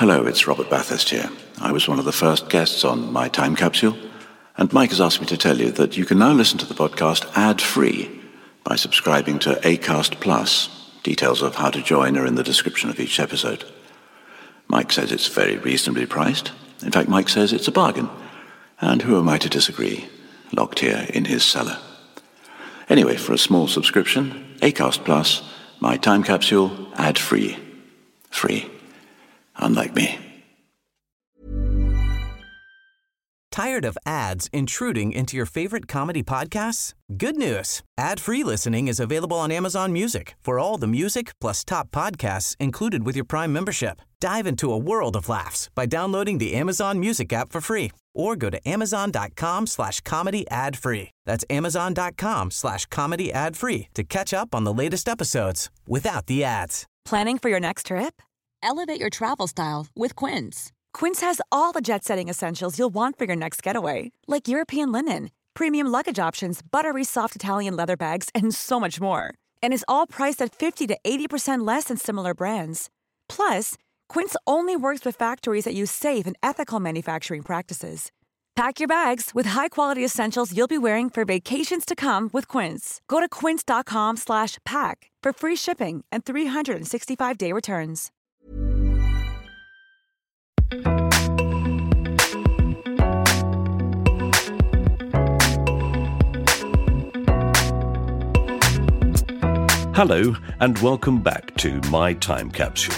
Hello, it's Robert Bathurst here. I was one of the first guests on My Time Capsule, and Mike has asked me to tell you that you can now listen to the podcast ad-free by subscribing to Acast Plus. Details of how to join are in the description of each episode. Mike says it's very reasonably priced. In fact, Mike says it's a bargain. And who am I to disagree? Locked here in his cellar. Anyway, for a small subscription, Acast Plus, My Time Capsule, ad-free. Free. Unlike me. Tired of ads intruding into your favorite comedy podcasts? Good news. Ad-free listening is available on Amazon Music for all the music plus top podcasts included with your Prime membership. Dive into a world of laughs by downloading the Amazon Music app for free or go to amazon.com/comedy ad-free. That's amazon.com/comedy ad-free to catch up on the latest episodes without the ads. Planning for your next trip? Elevate your travel style with Quince. Quince has all the jet-setting essentials you'll want for your next getaway, like European linen, premium luggage options, buttery soft Italian leather bags, and so much more. And is all priced at 50 to 80% less than similar brands. Plus, Quince only works with factories that use safe and ethical manufacturing practices. Pack your bags with high-quality essentials you'll be wearing for vacations to come with Quince. Go to quince.com/pack for free shipping and 365-day returns. Hello, and welcome back to My Time Capsule.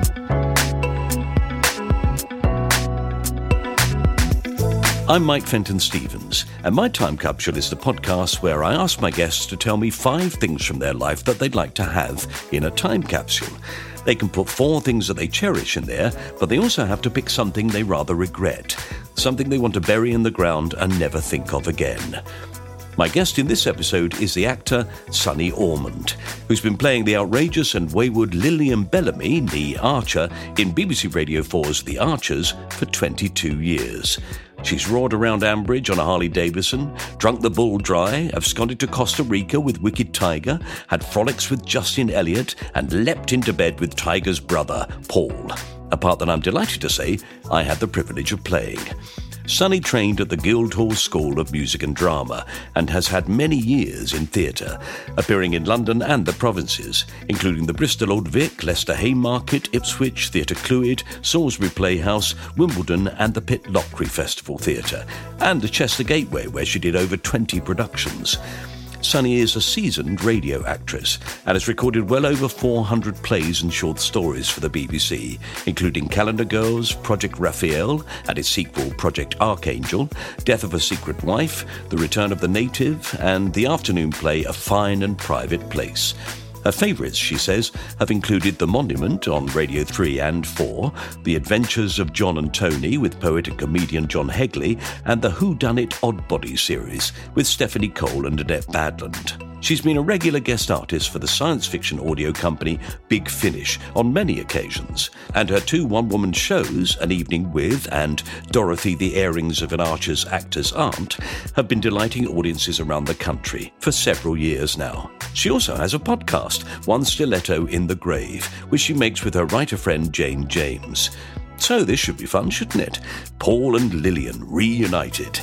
I'm Mike Fenton-Stevens, and My Time Capsule is the podcast where I ask my guests to tell me 5 things from their life that they'd like to have in a time capsule. They can put 4 things that they cherish in there, but they also have to pick something they rather regret, something they want to bury in the ground and never think of again. My guest in this episode is the actor Sonny Ormond, who's been playing the outrageous and wayward Lillian Bellamy, née Archer, in BBC Radio 4's The Archers for 22 years. She's roared around Ambridge on a Harley-Davidson, drunk the bull dry, absconded to Costa Rica with Wicked Tiger, had frolics with Justin Elliott, and leapt into bed with Tiger's brother, Paul, a part that I'm delighted to say I had the privilege of playing. Sonny trained at the Guildhall School of Music and Drama and has had many years in theatre, appearing in London and the provinces, including the Bristol Old Vic, Leicester Haymarket, Ipswich, Theatre Clwyd, Salisbury Playhouse, Wimbledon and the Pitlochry Festival Theatre, and the Chester Gateway, where she did over 20 productions. Sonny is a seasoned radio actress and has recorded well over 400 plays and short stories for the BBC, including Calendar Girls, Project Raphael and its sequel Project Archangel, Death of a Secret Wife, The Return of the Native, and the afternoon play A Fine and Private Place. Her favourites, she says, have included The Monument on Radio 3 and 4, The Adventures of John and Tony with poet and comedian John Hegley, and the Whodunit Oddbody series with Stephanie Cole and Annette Badland. She's been a regular guest artist for the science fiction audio company Big Finish on many occasions, and her 2 one-woman shows, An Evening With and Dorothy the Airings of an Archer's Actor's Aunt, have been delighting audiences around the country for several years now. She also has a podcast, One Stiletto in the Grave, which she makes with her writer friend Jane James. So this should be fun, shouldn't it? Paul and Lillian reunited.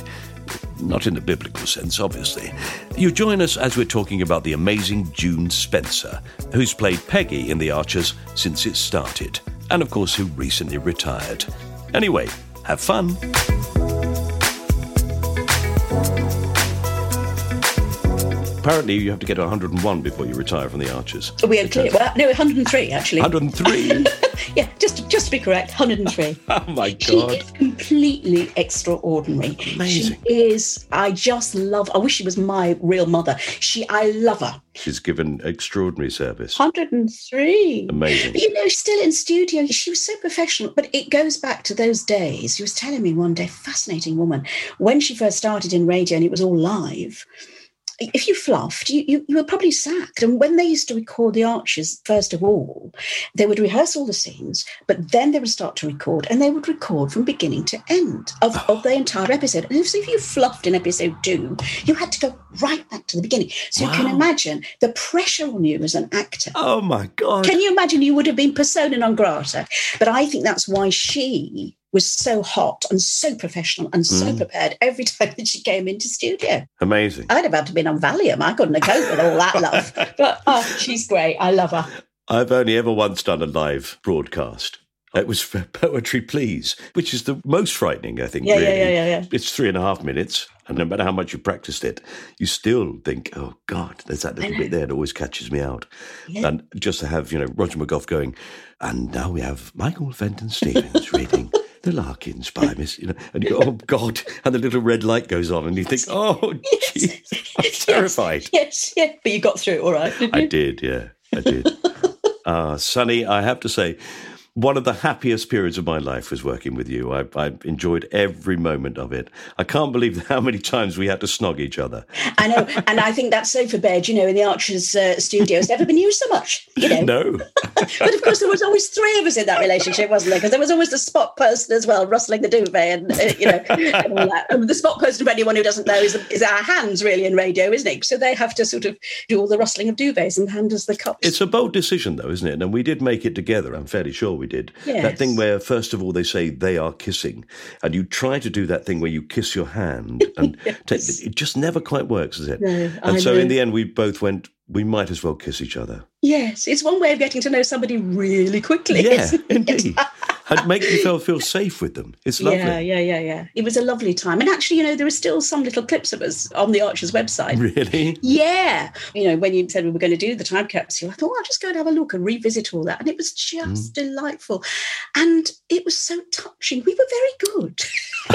Not in the biblical sense, obviously. You join us as we're talking about the amazing June Spencer, who's played Peggy in The Archers since it started, and of course who recently retired. Anyway, have fun. Apparently you have to get to 101 before you retire from The Archers. We are clear. Well, no, 103 actually. 103? Yeah, just to be correct, 103. Oh my God. She is completely extraordinary. Amazing. She is, I wish she was my real mother. I love her. She's given extraordinary service. 103. Amazing. But, still in studio. She was so professional. But it goes back to those days. She was telling me one day, fascinating woman, when she first started in radio and it was all live, if you fluffed, you were probably sacked. And when they used to record the Archers, first of all, they would rehearse all the scenes, but then they would start to record, and they would record from beginning to end of the entire episode. And if you fluffed in episode 2, you had to go right back to the beginning. So you can imagine the pressure on you as an actor. Oh, my God. Can you imagine? You would have been persona non grata. But I think that's why she was so hot and so professional and so prepared every time that she came into studio. Amazing. I'd have had to been on Valium. I couldn't have coped with all that love. But she's great. I love her. I've only ever once done a live broadcast. It was for Poetry Please, which is the most frightening, I think, really. Yeah. It's 3.5 minutes, and no matter how much you practiced it, you still think, oh, God, there's that little bit there that always catches me out. Yeah. And just to have, Roger McGough going, and now we have Michael Fenton Stevens reading The Larkins by Miss, and you go, oh, God, and the little red light goes on, and you think, oh, geez, I'm terrified. Yes, but you got through it all right, didn't you? I did. Sonny, I have to say, one of the happiest periods of my life was working with you. I enjoyed every moment of it. I can't believe how many times we had to snog each other. I know, and I think that's so for bed, in the Archers studio. It's never been used so much, No. But of course, there was always 3 of us in that relationship, wasn't there? Because there was always the spot person as well, rustling the duvet and, and all that. And the spot person, for anyone who doesn't know, is our hands really in radio, isn't it? So they have to sort of do all the rustling of duvets and hand us the cups. It's a bold decision, though, isn't it? And we did make it together, I'm fairly sure we did. Yes. That thing where, first of all, they say they are kissing, and you try to do that thing where you kiss your hand, and it just never quite works, does it? No, and so in the end, we both went, we might as well kiss each other. Yes, it's one way of getting to know somebody really quickly. Yeah, indeed. And make you feel safe with them. It's lovely. Yeah. It was a lovely time. And actually, there are still some little clips of us on the Archers website. Really? Yeah. when you said we were going to do the time capsule, I thought, I'll just go and have a look and revisit all that. And it was just delightful. And it was so touching. We were very good.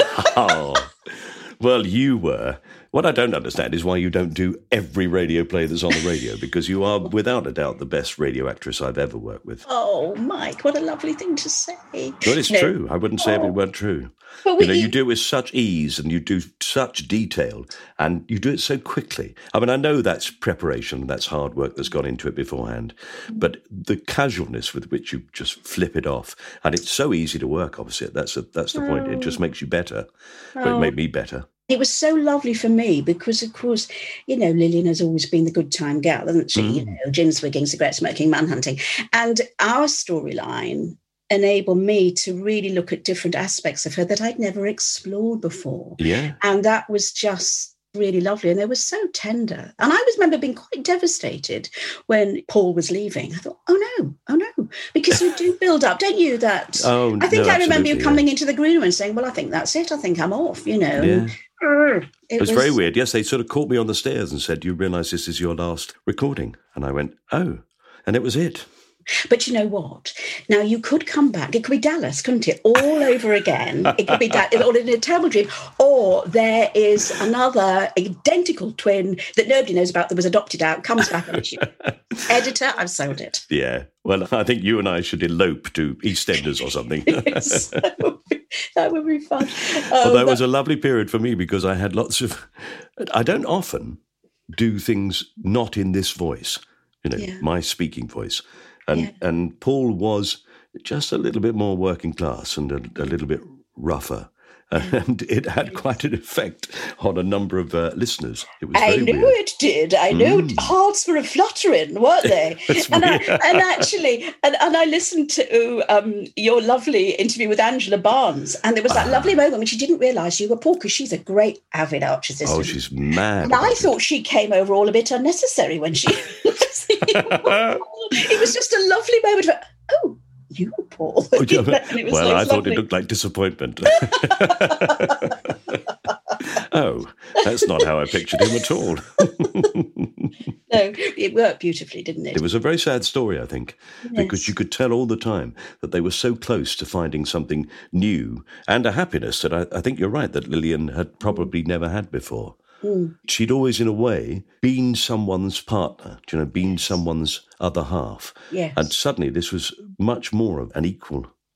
Oh, well, you were. What I don't understand is why you don't do every radio play that's on the radio, because you are, without a doubt, the best radio actress I've ever worked with. Oh, Mike, what a lovely thing to say. Well, it's true. I wouldn't say if it weren't true. But you do it with such ease, and you do such detail, and you do it so quickly. I mean, I know that's preparation, that's hard work that's gone into it beforehand, but the casualness with which you just flip it off, and it's so easy to work opposite, that's the point. It just makes you better. Well, it made me better. It was so lovely for me because, of course, Lillian has always been the good time gal, hasn't she? Gin swigging, cigarette smoking, manhunting. And our storyline enabled me to really look at different aspects of her that I'd never explored before. Yeah. And that was just really lovely. And they were so tender. And I remember being quite devastated when Paul was leaving. I thought, oh no, because you do build up, don't you? That I think I remember you coming into the green room and saying, well, I think that's it. I think I'm off, Yeah. And, it was very weird. Yes, they sort of caught me on the stairs and said, "Do you realise this is your last recording?" And I went, "Oh," and it was it. But you know what? Now, you could come back. It could be Dallas, couldn't it? All over again. It could be or in a terrible dream. Or there is another identical twin that nobody knows about that was adopted out, comes back and issue. Editor, I've sold it. Yeah. Well, I think you and I should elope to EastEnders or something. Yes, that would be fun. Although it was a lovely period for me because I had lots of... I don't often do things not in this voice, my speaking voice. And Paul was just a little bit more working class and a little bit rougher. And it had quite an effect on a number of listeners. It was very weird. It did. I know hearts were fluttering, weren't they? And I listened to your lovely interview with Angela Barnes, and there was that lovely moment when she didn't realise you were Paul, because she's a great avid Archers assistant. Oh, she's mad. And I thought she came over all a bit unnecessary when she... It was just a lovely moment of, you, Paul. I thought it looked like disappointment. Oh, that's not how I pictured him at all. No, it worked beautifully, didn't it? It was a very sad story, I think, because you could tell all the time that they were so close to finding something new and a happiness that I think you're right, that Lillian had probably never had before. She'd always, in a way, been someone's partner, been someone's other half. Yes. And suddenly this was much more of an equal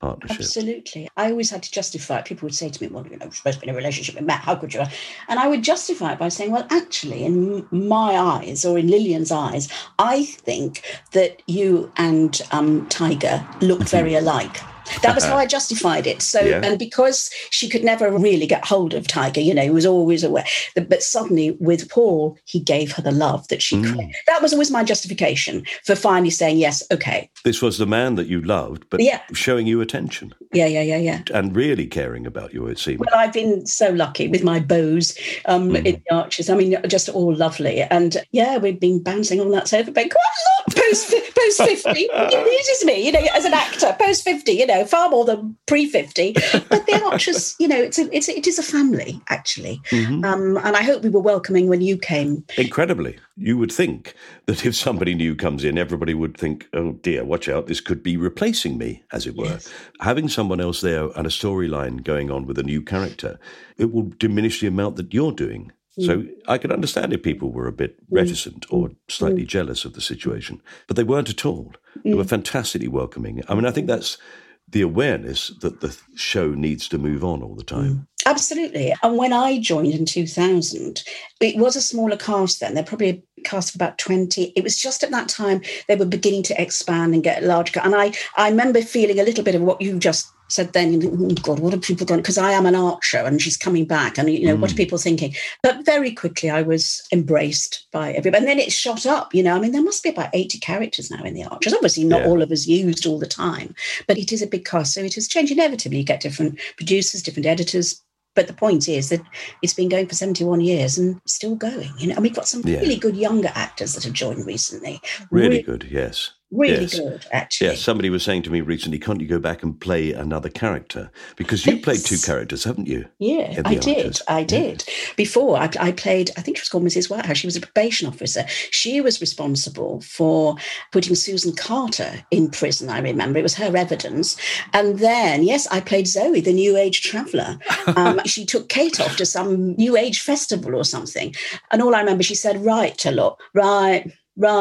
partnership. Absolutely. I always had to justify it. People would say to me, well, you're supposed to be in a relationship with Matt, how could you? And I would justify it by saying, well, actually, in my eyes, or in Lillian's eyes, I think that you and Tiger look very alike. That was how I justified it. So, and because she could never really get hold of Tiger, he was always aware. But suddenly with Paul, he gave her the love that she could. That was always my justification for finally saying, yes, okay. This was the man that you loved, but showing you attention. Yeah. And really caring about you, it seemed. Well, I've been so lucky with my beaux in the Archers. I mean, just all lovely. And we've been bouncing on that sofa bed quite a lot post 50. It is me, as an actor, post 50, far more than pre-50. But the Archers, it is a family, actually. And I hope we were welcoming when you came. Incredibly. You would think that if somebody new comes in, everybody would think, oh dear, watch out, this could be replacing me, as it were. Yes. Having someone else there and a storyline going on with a new character, it will diminish the amount that you're doing. So I could understand if people were a bit reticent or slightly jealous of the situation, but they weren't at all. They were fantastically welcoming. I mean, I think that's the awareness that the show needs to move on all the time. Absolutely. And when I joined in 2000, it was a smaller cast then. They're probably a cast of about 20. It was just at that time they were beginning to expand and get larger. And I remember feeling a little bit of what you just said then, oh God, what are people going? Because I am an Archer and she's coming back, and what are people thinking? But very quickly I was embraced by everybody, and then it shot up. I mean, there must be about 80 characters now in the Archers. Obviously, not all of us used all the time, but it is a big cast, so it has changed. Inevitably, you get different producers, different editors. But the point is that it's been going for 71 years and still going. And we've got some really good younger actors that have joined recently. Really good, yes. Really good, actually. Yeah, somebody was saying to me recently, can't you go back and play another character? Because you played two characters, haven't you? Yeah, I did. Before, I played, I think she was called Mrs. Whitehouse. She was a probation officer. She was responsible for putting Susan Carter in prison, I remember. It was her evidence. And then, yes, I played Zoe, the New Age traveller. She took Kate off to some New Age festival or something. And all I remember, she said, right, Charlotte, right.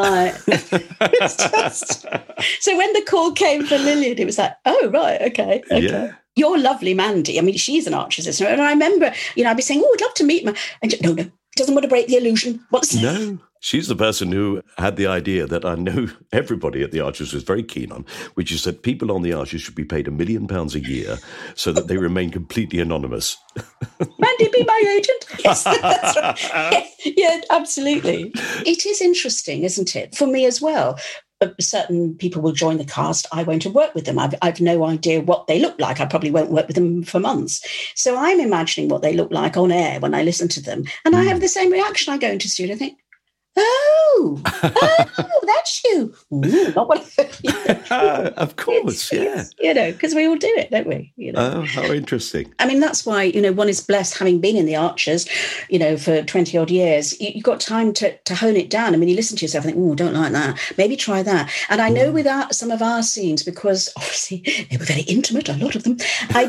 It's just... So when the call came for Lillian, it was like, oh, right, okay. Yeah. You're lovely, Mandy. I mean, she's an Archer sister. And I remember, I'd be saying, oh, I'd love to meet her. And no, doesn't want to break the illusion. No, she's the person who had the idea that I know everybody at the Archers was very keen on, which is that people on the Archers should be paid £1 million a year so that they remain completely anonymous. Mandy, be my agent. Yes, that's right. Yeah, absolutely. It is interesting, isn't it? For me as well. Certain people will join the cast. I won't have worked with them. I've no idea what they look like. I probably won't work with them for months. So I'm imagining what they look like on air when I listen to them. And I have the same reaction. I go into studio and think, oh, that's you. Ooh, not what of course, yeah. Because we all do it, don't we? Oh, how interesting. I mean, that's why, one is blessed having been in the Archers, for 20 odd years. You've got time to hone it down. I mean, you listen to yourself and think, oh, don't like that. Maybe try that. And I know with some of our scenes, because obviously they were very intimate, a lot of them, I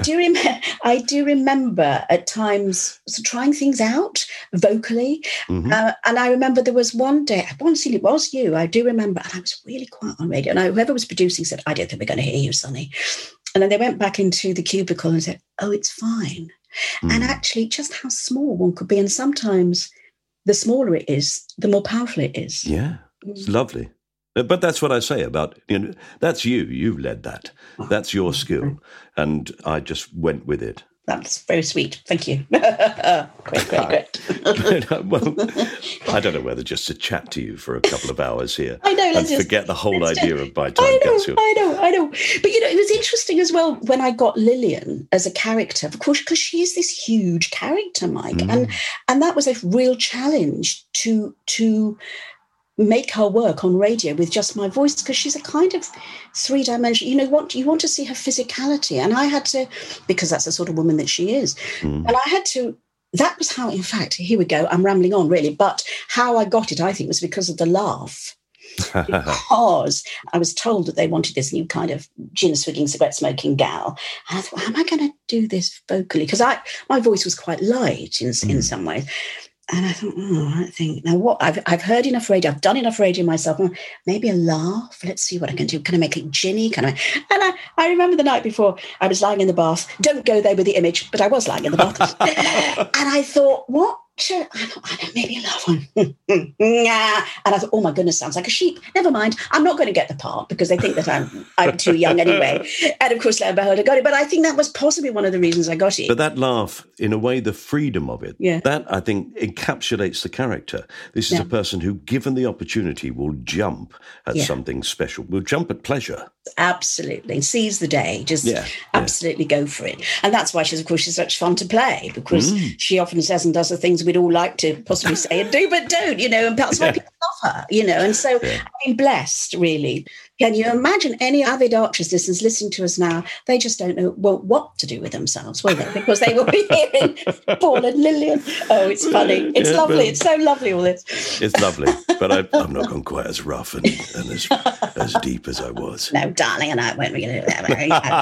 do remember at times trying things out vocally. And I remember there was one scene, it was you, I do remember, and I was really quiet on radio, and whoever was producing said, I don't think we're going to hear you, Sonny. And then they went back into the cubicle and said, oh, it's fine. And actually just how small one could be, and sometimes the smaller it is, the more powerful it is. Yeah, it's lovely. But that's what I say about, that's you led that. That's your skill. And I just went with it. That's very sweet. Thank you. Great. Well, I don't know whether just to chat to you for a couple of hours here. I know. And forget the whole idea of my time capsule. I know. But, it was interesting as well when I got Lillian as a character, of course, because she is this huge character, Mike. And that was a real challenge to make her work on radio with just my voice, because she's a kind of three-dimensional, you want to see her physicality, and I had to, because that's the sort of woman that she is, and I had to, that was how, in fact, here we go, I'm rambling on really, but how I got it, I think, was because of the laugh. Because I was told that they wanted this new kind of gin-swigging, cigarette-smoking gal. And I thought, how am I going to do this vocally? Because my voice was quite light in some ways. And I thought, I think, now what, I've heard enough radio, I've done enough radio myself, maybe a laugh, let's see what I can do. Can I make it ginny? And I remember the night before, I was lying in the bath, don't go there with the image, but I was lying in the bath. And I thought, what? I thought, maybe a laugh one. And I thought, oh my goodness, sounds like a sheep. Never mind. I'm not going to get the part because they think that I'm too young anyway. And of course, lo and behold, I got it. But I think that was possibly one of the reasons I got it. But that laugh, in a way, the freedom of it, that I think encapsulates the character. This is a person who, given the opportunity, will jump at something special, will jump at pleasure. Absolutely. Seize the day. Just absolutely go for it. And that's why she's such fun to play, because she often says and does the things we'd all like to possibly say and do, but don't, and that's why people love her, and so I'm blessed, really. Can you imagine any avid Archers listeners listening to us now? They just don't know what to do with themselves, will they? Because they will be hearing Paul and Lillian. Oh, it's funny. It's lovely. It's so lovely, all this. It's lovely, but I've not gone quite as rough and as deep as I was. No, darling, and I won't really do that.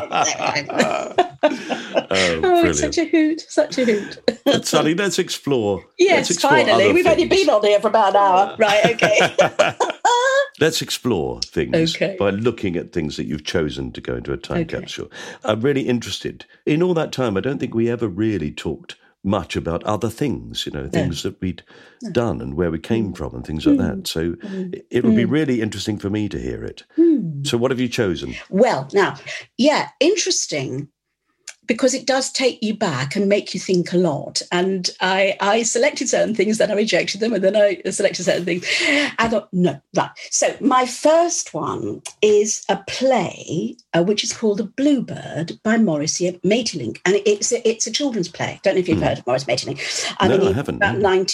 Oh, it's such a hoot. But Sally, let's explore. Yes, finally. We've only been on here for about an hour. Right, okay. Let's explore things by looking at things that you've chosen to go into a time capsule. I'm really interested. In all that time, I don't think we ever really talked much about other things, things that we'd done and where we came from and things like that. So it would be really interesting for me to hear it. So what have you chosen? Well, now, interesting, because it does take you back and make you think a lot. And I selected certain things, then I rejected them, and then I selected certain things. I thought, no, right. So my first one is a play which is called The Bluebird by Maurice Maeterlinck. And it's a children's play. Don't know if you've heard of Maurice Maeterlinck. I haven't. About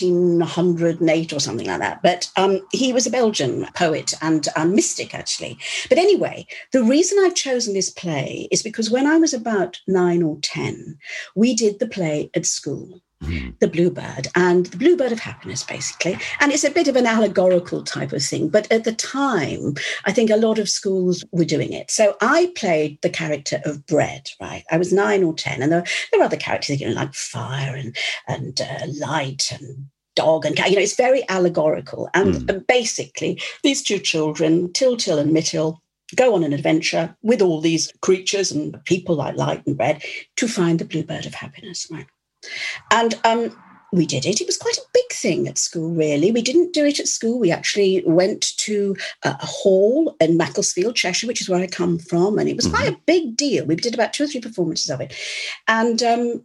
1908 or something like that. But he was a Belgian poet and mystic, actually. But anyway, the reason I've chosen this play is because when I was about 9 or 10, we did the play at school, The Bluebird, and the Bluebird of Happiness, basically. And it's a bit of an allegorical type of thing. But at the time, I think a lot of schools were doing it. So I played the character of Bread, right? I was 9 or 10. And there were other characters, like fire and light and dog and cat. It's very allegorical. And basically, these two children, Till and Mittil, go on an adventure with all these creatures and people like light and bread to find the Bluebird of Happiness, right? And we did it. It was quite a big thing at school, really. We didn't do it at school. We actually went to a hall in Macclesfield, Cheshire, which is where I come from, and it was quite a big deal. We did about 2 or 3 performances of it. And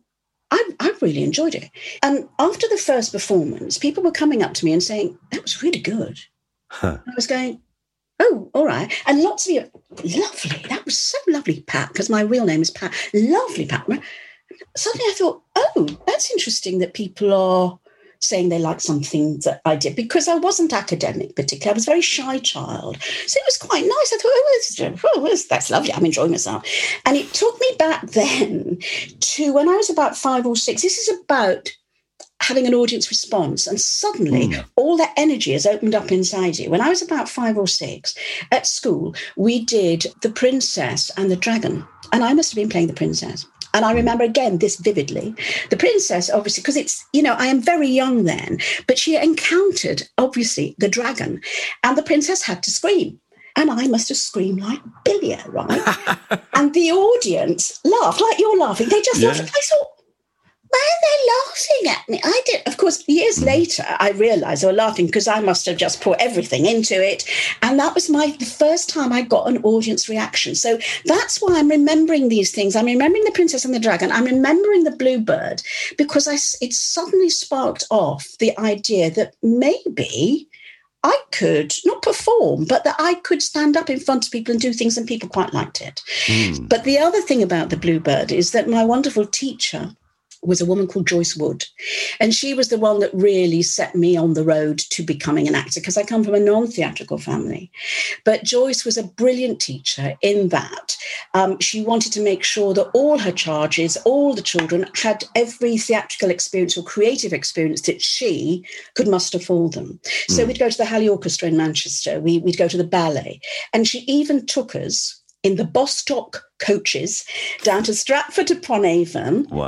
I really enjoyed it. And after the first performance, people were coming up to me and saying, that was really good. I was going, oh, all right. And lots of you, lovely. That was so lovely, Pat, because my real name is Pat. Lovely, Pat. Suddenly I thought, oh, that's interesting that people are saying they like something that I did, because I wasn't academic particularly. I was a very shy child. So it was quite nice. I thought, that's lovely. I'm enjoying myself. And it took me back then to when I was about 5 or 6. This is about having an audience response, and suddenly all that energy has opened up inside you. When I was about 5 or 6 at school, we did The Princess and the Dragon, and I must have been playing the princess. And I remember, again, this vividly. The princess, obviously, because it's, I am very young then, but she encountered, obviously, the dragon, and the princess had to scream. And I must have screamed like Billia, right? And the audience laughed, like you're laughing. They just laughed. I thought, why are they laughing at me? I did. Of course, years later, I realised they were laughing because I must have just put everything into it. And that was the first time I got an audience reaction. So that's why I'm remembering these things. I'm remembering The Princess and the Dragon. I'm remembering The Bluebird, because it suddenly sparked off the idea that maybe I could not perform, but that I could stand up in front of people and do things, and people quite liked it. But the other thing about The Bluebird is that my wonderful teacher was a woman called Joyce Wood. And she was the one that really set me on the road to becoming an actor, because I come from a non-theatrical family. But Joyce was a brilliant teacher in that she wanted to make sure that all her charges, all the children, had every theatrical experience or creative experience that she could muster for them. So we'd go to the Halley Orchestra in Manchester, we'd go to the ballet. And she even took us in the Bostock coaches down to Stratford upon Avon. Wow.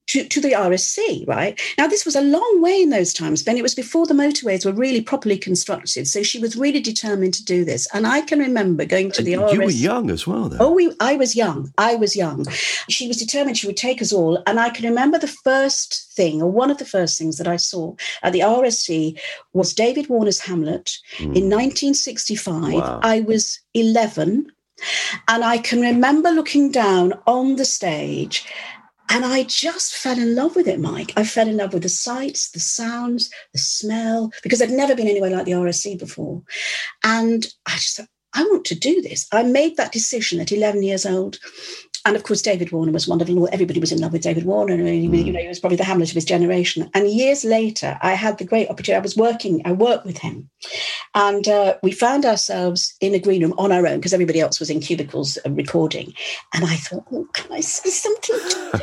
to the RSC, right? Now, this was a long way in those times, Ben. It was before the motorways were really properly constructed. So she was really determined to do this. And I can remember going to the RSC. You were young as well, though. Oh, I was young. She was determined she would take us all. And I can remember the first thing, or one of the first things that I saw at the RSC was David Warner's Hamlet in 1965. Wow. I was 11. And I can remember looking down on the stage, and I just fell in love with it, Mike. I fell in love with the sights, the sounds, the smell, because I'd never been anywhere like the RSC before. And I just thought, I want to do this. I made that decision at 11 years old. And of course, David Warner was wonderful. Everybody was in love with David Warner. He was probably the Hamlet of his generation. And years later, I had the great opportunity. I worked with him. And we found ourselves in a green room on our own because everybody else was in cubicles recording. And I thought, can I say something?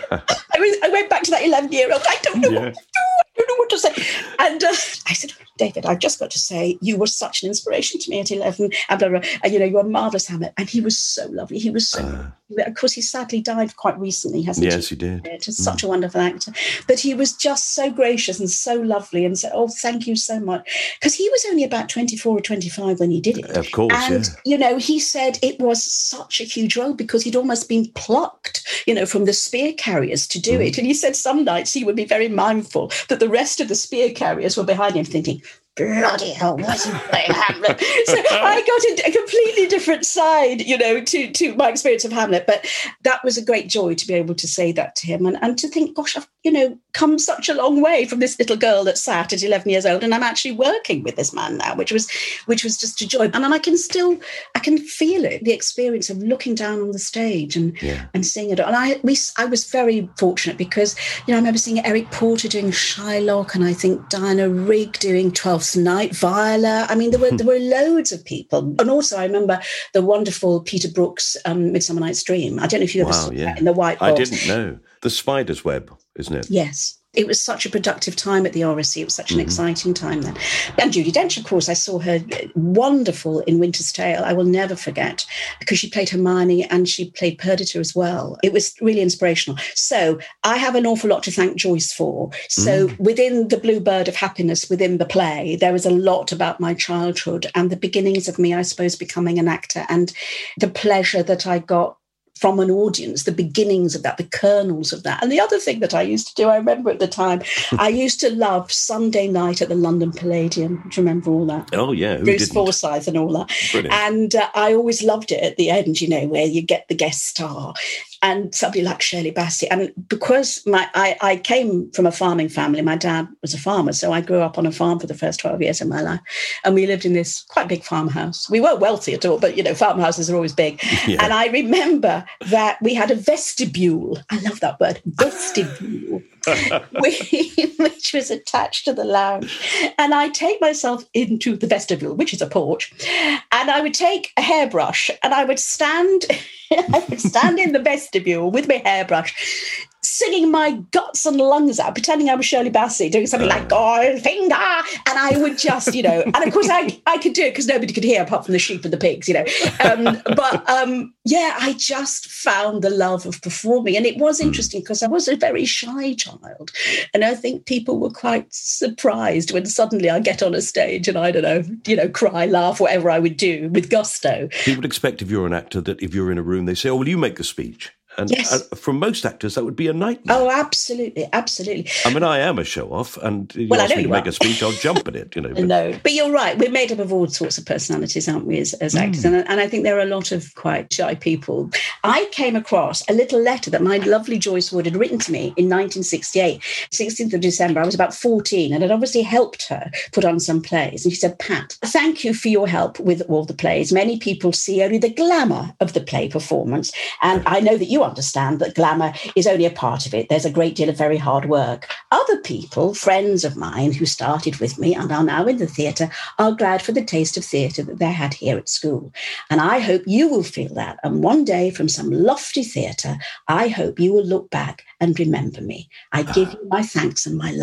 I went back to that 11-year-old. I don't know what to do. I don't know what to say. And I said, David, I've just got to say, you were such an inspiration to me at 11. And blah, blah, blah. You were a marvellous Hamlet. And he was so lovely. He was so of course, he sadly died quite recently, hasn't he? Yes, he did. Just such a wonderful actor. But he was just so gracious and so lovely and said, thank you so much. Because he was only about 24 or 25 when he did it. Of course, and, he said it was such a huge role because he'd almost been plucked, from the spear carriers to do it. And he said some nights he would be very mindful that the rest of the spear carriers were behind him thinking, bloody hell, what's he playing Hamlet? So I got a completely different side, to my experience of Hamlet. But that was a great joy to be able to say that to him and to think, gosh, I've, come such a long way from this little girl that sat at 11 years old, and I'm actually working with this man now, which was just a joy. And then I can feel it, the experience of looking down on the stage and seeing it. And I was very fortunate because, I remember seeing Eric Porter doing Shylock, and I think Diana Rigg doing 12th Night, Viola. I mean, there were loads of people. And also I remember the wonderful Peter Brook's Midsummer Night's Dream. I don't know if you ever saw that in the white box. I didn't know. The Spider's Web, isn't it? Yes. It was such a productive time at the RSC. It was such an exciting time then. And Judi Dench, of course, I saw her wonderful in Winter's Tale. I will never forget, because she played Hermione and she played Perdita as well. It was really inspirational. So I have an awful lot to thank Joyce for. So within the Bluebird of Happiness, within the play, there was a lot about my childhood and the beginnings of me, I suppose, becoming an actor, and the pleasure that I got from an audience, the beginnings of that, the kernels of that. And the other thing that I used to do, I remember at the time, I used to love Sunday night at the London Palladium. Do you remember all that? Oh, yeah. Bruce Forsyth and all that. Brilliant. And I always loved it at the end, where you get the guest star and somebody like Shirley Bassey. And because I came from a farming family, my dad was a farmer, so I grew up on a farm for the first 12 years of my life. And we lived in this quite big farmhouse. We weren't wealthy at all, but, farmhouses are always big. Yeah. And I remember that we had a vestibule. I love that word, vestibule, which was attached to the lounge. And I take myself into the vestibule, which is a porch, and I would take a hairbrush and I would stand in the vestibule with my hairbrush, singing my guts and lungs out, pretending I was Shirley Bassey, doing something like Goldfinger, and I would just, and of course I could do it because nobody could hear apart from the sheep and the pigs, I just found the love of performing. And it was interesting because I was a very shy child, and I think people were quite surprised when suddenly I get on a stage and I don't know, cry, laugh, whatever I would do with gusto. People would expect if you're an actor that if you're in a room, they say, "Oh, will you make the speech?" And yes. For most actors, that would be a nightmare. Oh, absolutely, absolutely. I mean, I am a show-off, and you ask me to make a speech, I'll jump at it, But... No, but you're right. We're made up of all sorts of personalities, aren't we, as actors? And I think there are a lot of quite shy people. I came across a little letter that my lovely Joyce Wood had written to me in 1968, 16th of December. I was about 14, and it obviously helped her put on some plays. And she said, "Pat, thank you for your help with all the plays. Many people see only the glamour of the play performance, and I know that you understand that glamour is only a part of it. There's a great deal of very hard work. Other people, friends of mine who started with me and are now in the theatre, are glad for the taste of theatre that they had here at school. And I hope you will feel that. And one day from some lofty theatre, I hope you will look back and remember me. I give you my thanks and my love.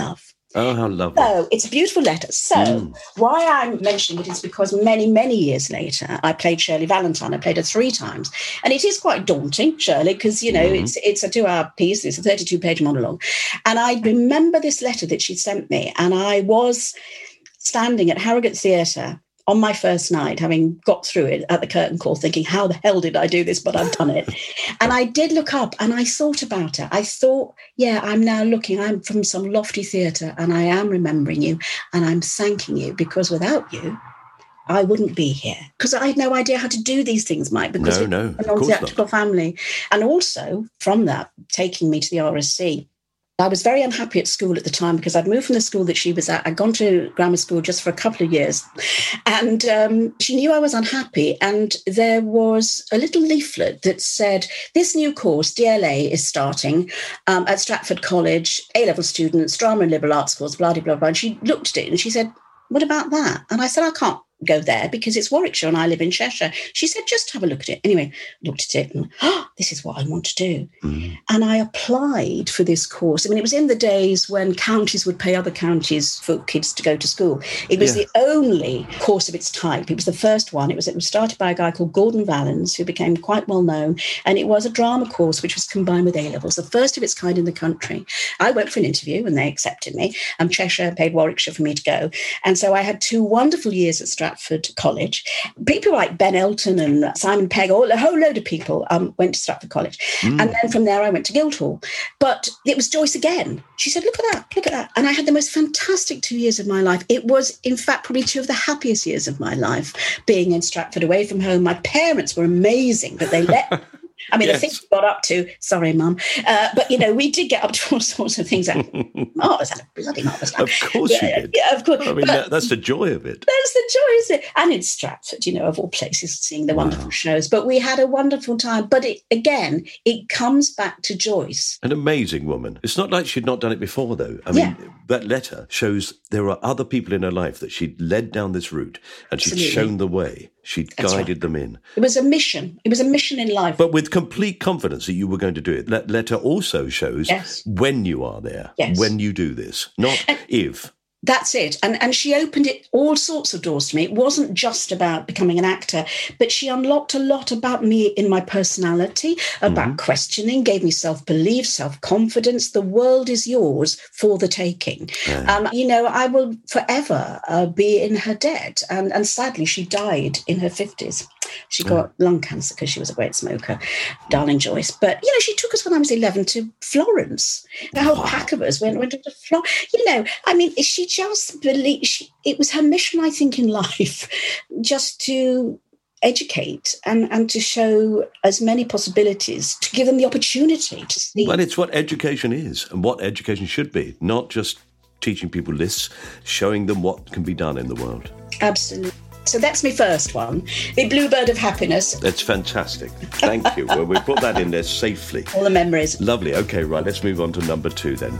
Oh, how lovely. So it's a beautiful letter. So why I'm mentioning it is because many, many years later, I played Shirley Valentine. I played her 3 times. And it is quite daunting, Shirley, because, it's a 2-hour piece. It's a 32-page monologue. And I remember this letter that she sent me. And I was standing at Harrogate Theatre on my first night, having got through it at the curtain call, thinking, how the hell did I do this? But I've done it. And I did look up and I thought about it. I thought, I'm now looking, I'm from some lofty theatre and I am remembering you and I'm thanking you, because without you, I wouldn't be here. Because I had no idea how to do these things, Mike, because it's a non-theatrical family. And also from that, taking me to the RSC, I was very unhappy at school at the time because I'd moved from the school that she was at. I'd gone to grammar school just for a couple of years. And she knew I was unhappy. And there was a little leaflet that said, this new course, DLA, is starting at Stratford College, A-level students, drama and liberal arts course, blah, blah, blah, blah. And she looked at it and she said, what about that? And I said, I can't go there because it's Warwickshire and I live in Cheshire. She said, just have a look at it. Anyway, looked at it and, this is what I want to do. And I applied for this course. I mean, it was in the days when counties would pay other counties for kids to go to school. It was the only course of its type. It was the first one. It was started by a guy called Gordon Vallens, who became quite well known. And it was a drama course, which was combined with A-levels, the first of its kind in the country. I went for an interview and they accepted me. Cheshire paid Warwickshire for me to go. And so I had 2 wonderful years at Stratford College. People like Ben Elton and Simon Pegg, a whole load of people went to Stratford College. And then from there I went to Guildhall. But it was Joyce again. She said, look at that. And I had the most fantastic 2 years of my life. It was, in fact, probably 2 of the happiest years of my life, being in Stratford, away from home. My parents were amazing, but they let I mean, yes. The things we got up to, sorry, Mum, but, we did get up to all sorts of things. Marvellous, had a bloody marvellous time. Of course you did. Yeah, of course. I mean, that's the joy of it. That's the joy, isn't it? And in Stratford, of all places, seeing the wonderful shows. But we had a wonderful time. But it comes back to Joyce. An amazing woman. It's not like she'd not done it before, though. I mean, that letter shows there are other people in her life that she'd led down this route and she'd shown the way. She'd guided them in. It was a mission. It was a mission in life. But with complete confidence that you were going to do it. That letter also shows when you are there, when you do this, not if. That's it. And she opened it all sorts of doors to me. It wasn't just about becoming an actor, but she unlocked a lot about me in my personality, about questioning, gave me self-belief, self-confidence. The world is yours for the taking. I will forever be in her debt. And sadly, she died in her 50s. She got lung cancer because she was a great smoker, darling Joyce. But, she took us when I was 11 to Florence. The whole pack of us went to Florence. She just believed, it was her mission, I think, in life, just to educate and to show as many possibilities, to give them the opportunity to see. Well, it's what education is and what education should be, not just teaching people lists, showing them what can be done in the world. Absolutely. So that's my first one, the Bluebird of Happiness. That's fantastic. Thank you. Well, we put that in there safely. All the memories. Lovely. Okay, right, let's move on to number 2 then.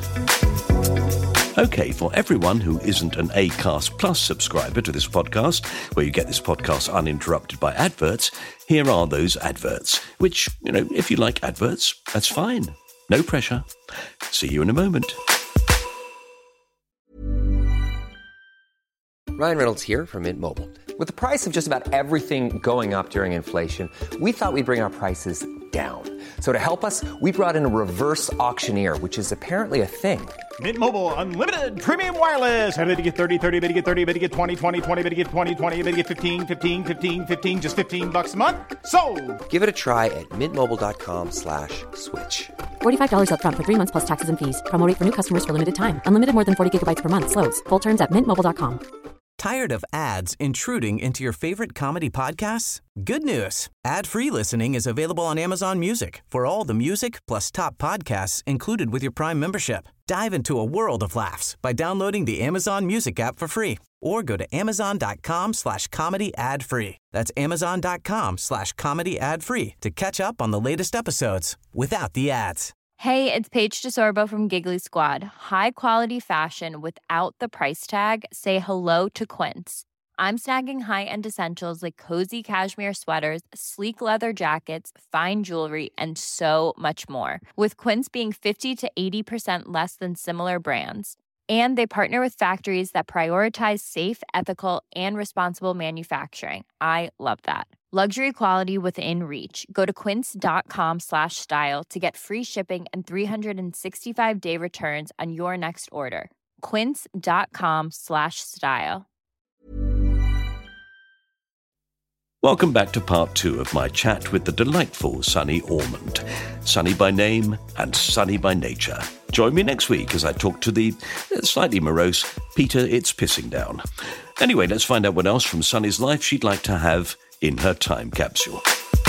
Okay, for everyone who isn't an Acast Plus subscriber to this podcast, where you get this podcast uninterrupted by adverts, here are those adverts, which, if you like adverts, that's fine. No pressure. See you in a moment. Ryan Reynolds here from Mint Mobile. With the price of just about everything going up during inflation, we thought we'd bring our prices down. So to help us, we brought in a reverse auctioneer, which is apparently a thing. Mint Mobile Unlimited Premium Wireless. How to get 30, 30, bit to get 30, bit to get 20, 20, 20, bit to get 20, 20, bit to get 15, 15, 15, 15, just $15 a month? Sold! Give it a try at mintmobile.com/switch. $45 up front for 3 months plus taxes and fees. Promo rate for new customers for limited time. Unlimited more than 40 gigabytes per month. Slows full terms at mintmobile.com. Tired of ads intruding into your favorite comedy podcasts? Good news. Ad-free listening is available on Amazon Music for all the music plus top podcasts included with your Prime membership. Dive into a world of laughs by downloading the Amazon Music app for free or go to amazon.com/comedy ad-free. That's amazon.com/comedy ad-free to catch up on the latest episodes without the ads. Hey, it's Paige DeSorbo from Giggly Squad. High quality fashion without the price tag. Say hello to Quince. I'm snagging high-end essentials like cozy cashmere sweaters, sleek leather jackets, fine jewelry, and so much more. With Quince being 50 to 80% less than similar brands. And they partner with factories that prioritize safe, ethical, and responsible manufacturing. I love that. Luxury quality within reach. Go to quince.com/style to get free shipping and 365-day returns on your next order. Quince.com/style. Welcome back to part 2 of my chat with the delightful Sunny Ormond. Sunny by name and sunny by nature. Join me next week as I talk to the slightly morose Peter It's Pissing Down. Anyway, let's find out what else from Sunny's life she'd like to have in her time capsule.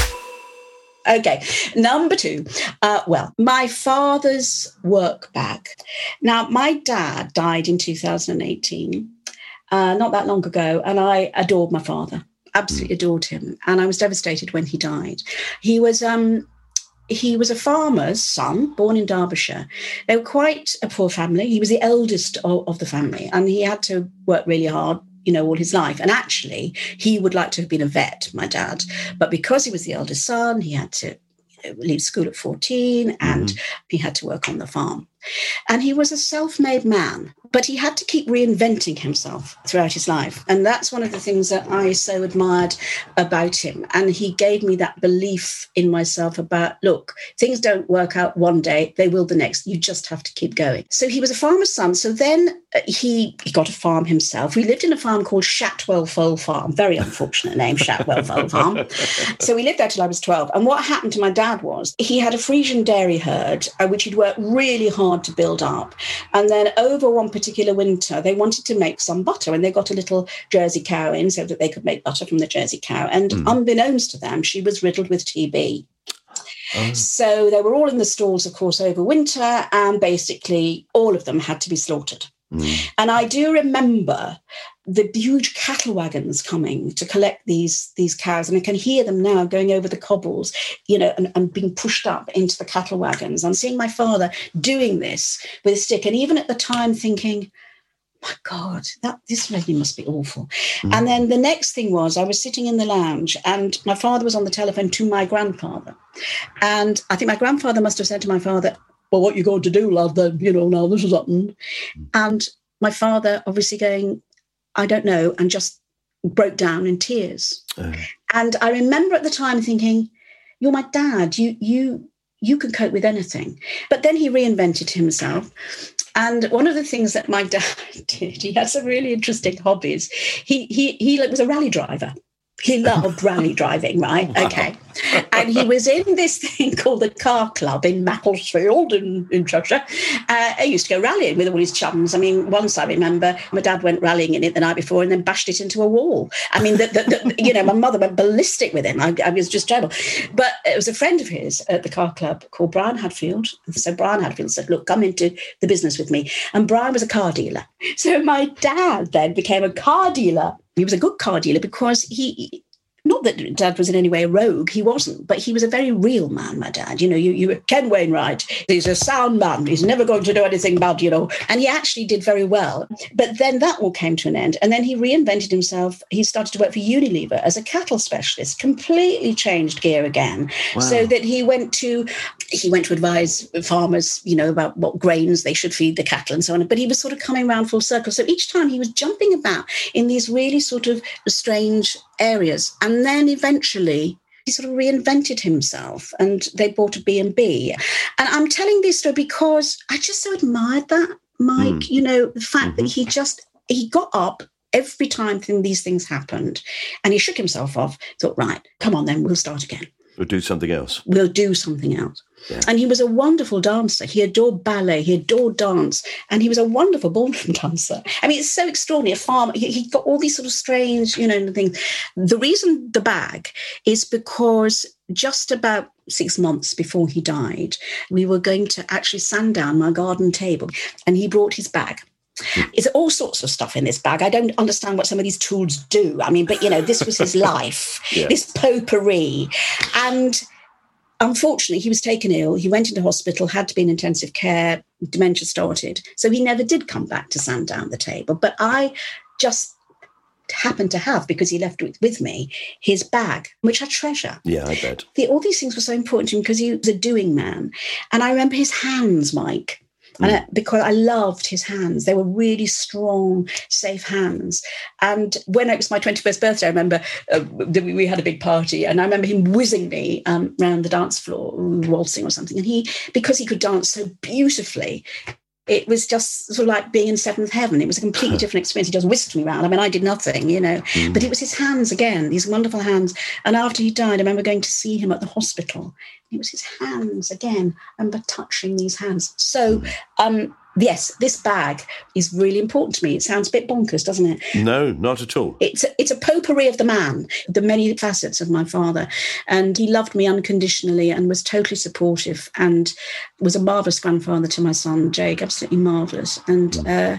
Okay, number 2. My father's work bag. Now, my dad died in 2018, not that long ago, and I adored my father. Absolutely adored him. And I was devastated when he died. He was a farmer's son, born in Derbyshire. They were quite a poor family. He was the eldest of the family, and he had to work really hard, all his life. And actually, he would like to have been a vet, my dad. But because he was the eldest son, he had to leave school at 14 and he had to work on the farm. And he was a self-made man, but he had to keep reinventing himself throughout his life. And that's one of the things that I so admired about him. And he gave me that belief in myself about, look, things don't work out one day, they will the next. You just have to keep going. So he was a farmer's son. So then he got a farm himself. We lived in a farm called Shatwell Foal Farm. Very unfortunate name, Shatwell Foal Farm. So we lived there till I was 12. And what happened to my dad was he had a Frisian dairy herd, which he'd worked really hard to build up. And then over one particular winter, they wanted to make some butter, and they got a little Jersey cow in so that they could make butter from the Jersey cow. And unbeknownst to them, she was riddled with TB. So they were all in the stalls, of course, over winter, and basically all of them had to be slaughtered. And I do remember the huge cattle wagons coming to collect these cows, and I can hear them now going over the cobbles, and being pushed up into the cattle wagons. I'm seeing my father doing this with a stick, and even at the time thinking, my God, this really must be awful. And then the next thing was I was sitting in the lounge, and my father was on the telephone to my grandfather. And I think my grandfather must have said to my father, well, what are you going to do, lad, then? Now this has happened. And my father obviously going, I don't know, and just broke down in tears. And I remember at the time thinking, you're my dad, you can cope with anything. But then he reinvented himself. And one of the things that my dad did, he had some really interesting hobbies. He was a rally driver. He loved rally driving, right? Wow. Okay. And he was in this thing called the Car Club in Macclesfield in Cheshire. He used to go rallying with all his chums. I mean, once I remember my dad went rallying in it the night before and then bashed it into a wall. I mean, my mother went ballistic with him. I was just terrible. But it was a friend of his at the Car Club called Brian Hadfield. So Brian Hadfield said, look, come into the business with me. And Brian was a car dealer. So my dad then became a car dealer. He was a good car dealer because not that Dad was in any way a rogue, he wasn't, but he was a very real man, my dad. You Ken Wainwright, he's a sound man, he's never going to do anything bad, and he actually did very well. But then that all came to an end. And then he reinvented himself. He started to work for Unilever as a cattle specialist, completely changed gear again. Wow. So that he went to advise farmers, about what grains they should feed the cattle and so on. But he was sort of coming around full circle. So each time he was jumping about in these really sort of strange areas. And then eventually he sort of reinvented himself and they bought a B&B. And I'm telling this story because I just so admired that, Mike, the fact that he got up every time these things happened and he shook himself off, thought, right, come on then, we'll start again. We'll do something else. Yeah. And he was a wonderful dancer. He adored ballet. He adored dance. And he was a wonderful ballroom dancer. I mean, it's so extraordinary. A farmer, he got all these sort of strange, things. The reason the bag is because just about 6 months before he died, we were going to actually sand down my garden table. And he brought his bag. It's all sorts of stuff in this bag. I don't understand what some of these tools do. I mean, but, this was his life, this potpourri. And unfortunately, he was taken ill. He went into hospital, had to be in intensive care. Dementia started. So he never did come back to sand down the table. But I just happened to have, because he left with me, his bag, which I treasure. Yeah, I bet. All these things were so important to him because he was a doing man. And I remember his hands, Mike. And because I loved his hands. They were really strong, safe hands. And when it was my 21st birthday, I remember we had a big party, and I remember him whizzing me around the dance floor, waltzing or something. And because he could dance so beautifully, it was just sort of like being in seventh heaven. It was a completely different experience. He just whisked me around. I mean, I did nothing, you know, but it was his hands again, these wonderful hands. And after he died, I remember going to see him at the hospital. It was his hands again. I remember touching these hands. So, yes, this bag is really important to me. It sounds a bit bonkers, doesn't it? No, not at all. It's a potpourri of the man, the many facets of my father. And he loved me unconditionally and was totally supportive and was a marvellous grandfather to my son, Jake, absolutely marvellous. And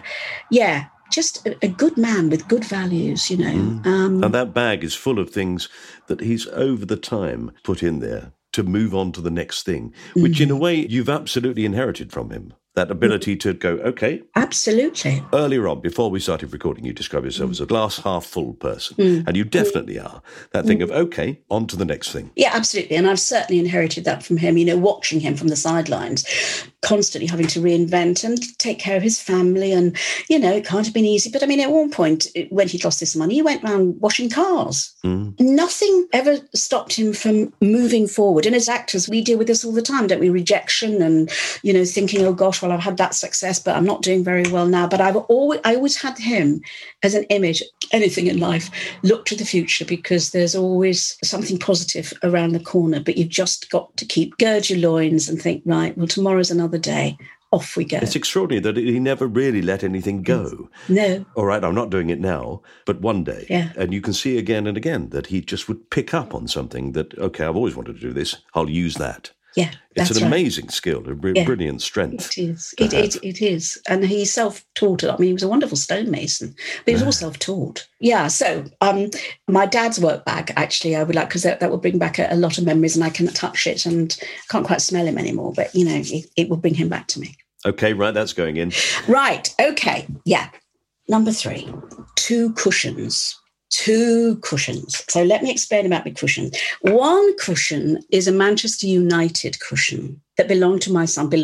just a good man with good values, you know. And that bag is full of things that he's over the time put in there to move on to the next thing, which in a way you've absolutely inherited from him. That ability to go, okay. Absolutely. Earlier on, before we started recording, you described yourself as a glass half full person. And you definitely are. That thing of, okay, on to the next thing. Yeah, absolutely. And I've certainly inherited that from him, you know, watching him from the sidelines, constantly having to reinvent and take care of his family. And, you know, it can't have been easy. But I mean, at one point, when he'd lost this money, he went around washing cars. Nothing ever stopped him from moving forward. And as actors, we deal with this all the time, don't we? Rejection and, you know, thinking, oh gosh, well, I've had that success, but I'm not doing very well now. But I always had him as an image. Anything in life, look to the future, because there's always something positive around the corner. But you've just got to gird your loins and think, right, well, tomorrow's another day. Off we go. It's extraordinary that he never really let anything go. No. All right, I'm not doing it now, but one day. Yeah. And you can see again and again that he just would pick up on something that, okay, I've always wanted to do this. I'll use that. Yeah, it's an amazing skill, a brilliant strength. It is. It is. And he self-taught it. I mean, he was a wonderful stonemason, but he was all self-taught. Yeah, so my dad's work bag, actually, I would like, because that will bring back a lot of memories, and I can touch it and can't quite smell him anymore, but, you know, it will bring him back to me. Okay, right, that's going in. Right, okay, yeah. Number 3, 2 cushions. 2 cushions. So let me explain about the cushion. One cushion is a Manchester United cushion that belongs to my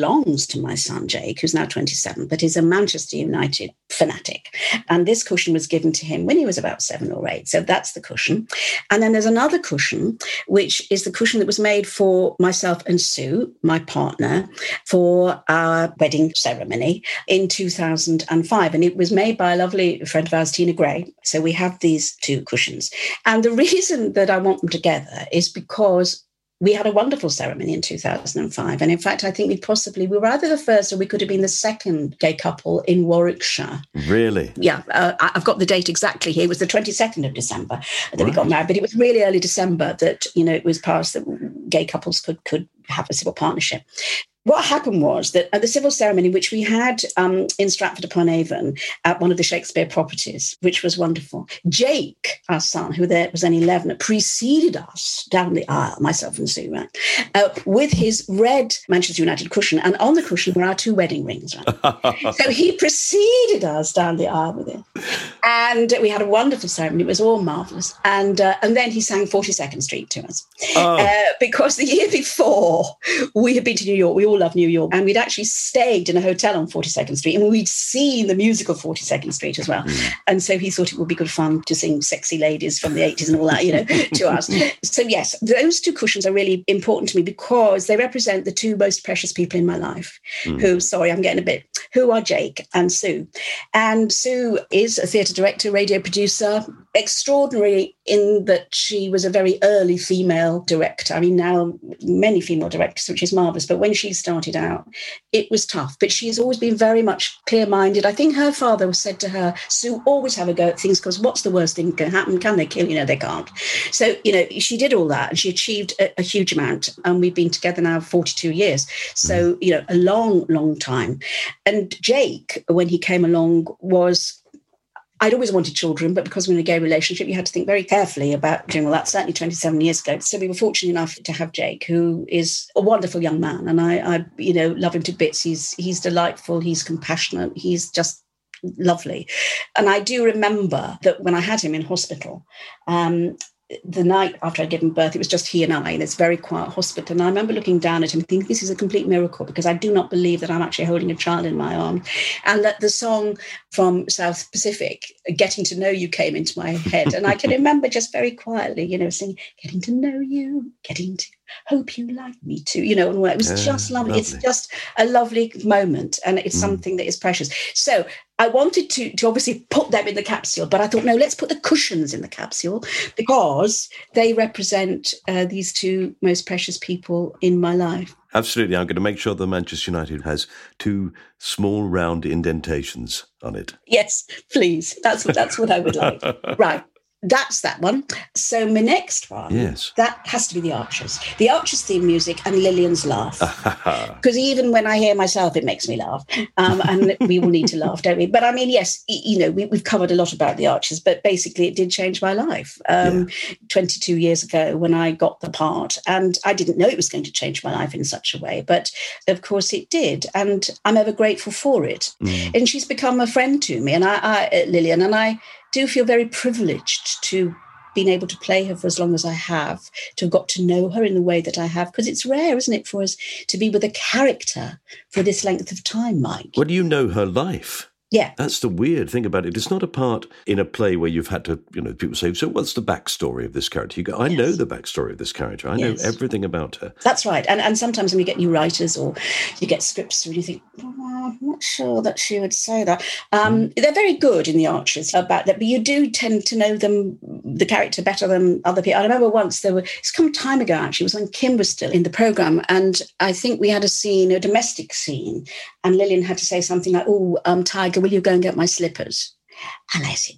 son, Jake, who's now 27, but is a Manchester United fanatic. And this cushion was given to him when he was about 7 or 8. So that's the cushion. And then there's another cushion, which is the cushion that was made for myself and Sue, my partner, for our wedding ceremony in 2005. And it was made by a lovely friend of ours, Tina Gray. So we have these 2 cushions. And the reason that I want them together is because we had a wonderful ceremony in 2005. And in fact, I think we were either the first or we could have been the second gay couple in Warwickshire. Really? Yeah. I've got the date exactly here. It was the 22nd of December that we got married. But it was really early December that, you know, it was passed that gay couples could have a civil partnership. What happened was that at the civil ceremony, which we had in Stratford-upon Avon at one of the Shakespeare properties, which was wonderful, Jake, our son, who there was only 11, preceded us down the aisle, myself and Sue, right, with his red Manchester United cushion. And on the cushion were our 2 wedding rings. Right? So he preceded us down the aisle with it. And we had a wonderful ceremony. It was all marvellous. And then he sang 42nd Street to us. Because the year before, we had been to New York. We all love New York. And we'd actually stayed in a hotel on 42nd Street, and we'd seen the musical 42nd Street as well. And so he thought it would be good fun to sing Sexy Ladies from the 80s and all that, you know, to us. So yes, those 2 cushions are really important to me because they represent the 2 most precious people in my life who are Jake and Sue. And Sue is a theatre director, radio producer, extraordinary in that she was a very early female director. I mean, now many female directors, which is marvellous, but when she started out, it was tough. But she has always been very much clear-minded. I think her father said to her, Sue, always have a go at things, because what's the worst thing can happen? Can they kill you? No, they can't. So, you know, she did all that and she achieved a huge amount. And we've been together now 42 years. So, you know, a long, long time. And Jake, when he came along, I'd always wanted children, but because we're in a gay relationship, you had to think very carefully about doing all that, certainly 27 years ago. So we were fortunate enough to have Jake, who is a wonderful young man. And I you know, love him to bits. He's delightful. He's compassionate. He's just lovely. And I do remember that when I had him in hospital, the night after I'd given birth, it was just he and I in this very quiet hospital. And I remember looking down at him and thinking, this is a complete miracle, because I do not believe that I'm actually holding a child in my arms. And that the song from South Pacific, Getting to Know You, came into my head. And I can remember just very quietly, singing, getting to know you, getting to hope you like me too, and it was just lovely. It's just a lovely moment, and it's something that is precious. So I wanted to obviously put them in the capsule, but I thought, no, let's put the cushions in the capsule, because they represent these two most precious people in my life. Absolutely. I'm going to make sure that Manchester United has 2 small round indentations on it. Yes, please. That's what I would like. Right. That's that one. So my next one, that has to be The Archers. The Archers theme music and Lillian's laugh. Because even when I hear myself, it makes me laugh. And we all need to laugh, don't we? But I mean, yes, we've covered a lot about The Archers, but basically it did change my life 22 years ago when I got the part. And I didn't know it was going to change my life in such a way. But of course it did. And I'm ever grateful for it. And she's become a friend to me, and Lillian, and I do feel very privileged to been able to play her for as long as I have, to have got to know her in the way that I have, because it's rare, isn't it, for us to be with a character for this length of time, Mike? Well, you know her life. Yeah. That's the weird thing about it. It's not a part in a play where you've had to, people say, so what's the backstory of this character? You go, I know the backstory of this character. I know everything about her. That's right. And sometimes when you get new writers or you get scripts through, you think, I'm not sure that she would say that. They're very good in The Archers about that, but you do tend to know them, the character, better than other people. I remember once it's come time ago, actually, it was when Kim was still in the programme, and I think we had a domestic scene, and Lillian had to say something like, Tiger, will you go and get my slippers? And I said,